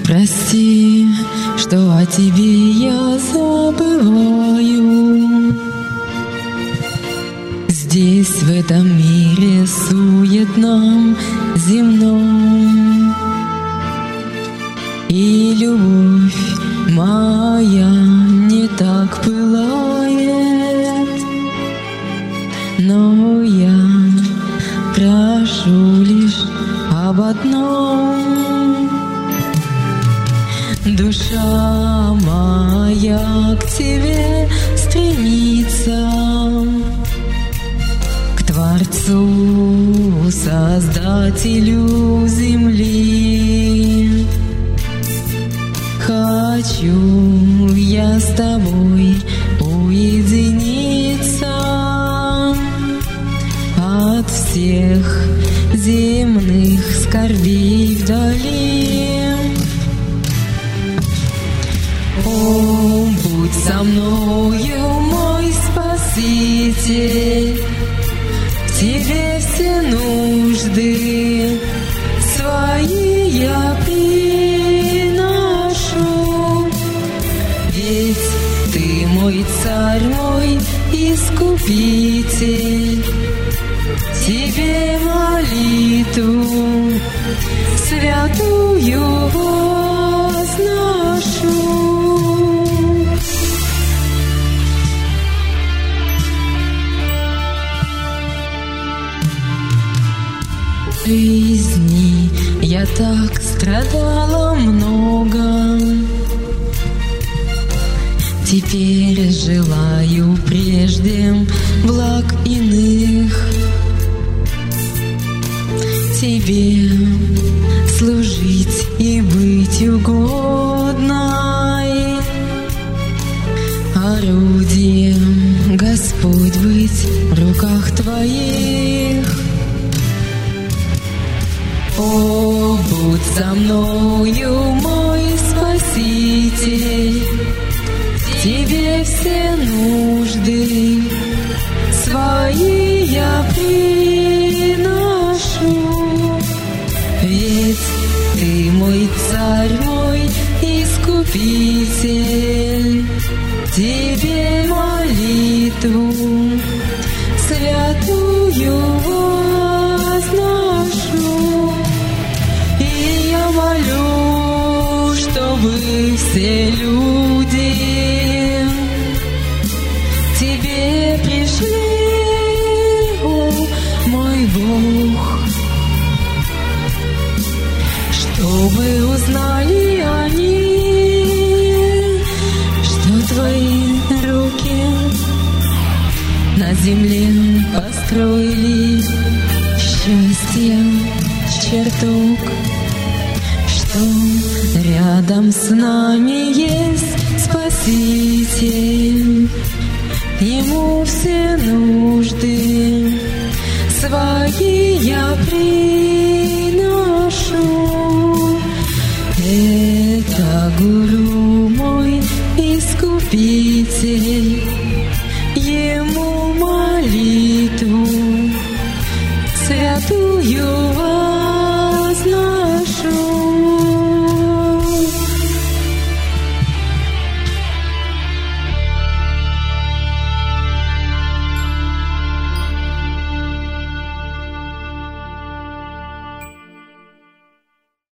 Прости, что о тебе я забываю. Здесь, в этом мире суетном, земном, и любовь моя не так пылает, но я прошу лишь об одном. Душа моя к тебе стремится, к Творцу, Создателю земли. Хочу я с тобой уединиться от всех земных скорбей вдали. О, будь со мною, мой Спаситель, в тебе все нужды свои я приношу. Ведь ты мой Царь, мой Искупитель, тебе молитву святую возношу. В жизни я так страдала много, теперь желаю прежде благ иных. Тебе служить и быть угодной, орудием, Господь, быть в руках Твоих. О, будь со мною, мой Спаситель, тебе все нужды свои я приношу. Ведь ты мой Царь, мой Искупитель, тебе молитву святую возношу. И я молю, чтобы все люди тебе пришли, о, мой Бог, чтобы узнали они, что твои руки на земле построили счастье чертог, что рядом с нами есть Спаситель, ему все нужды свои я приношу. Это Гуру мой Искупитель,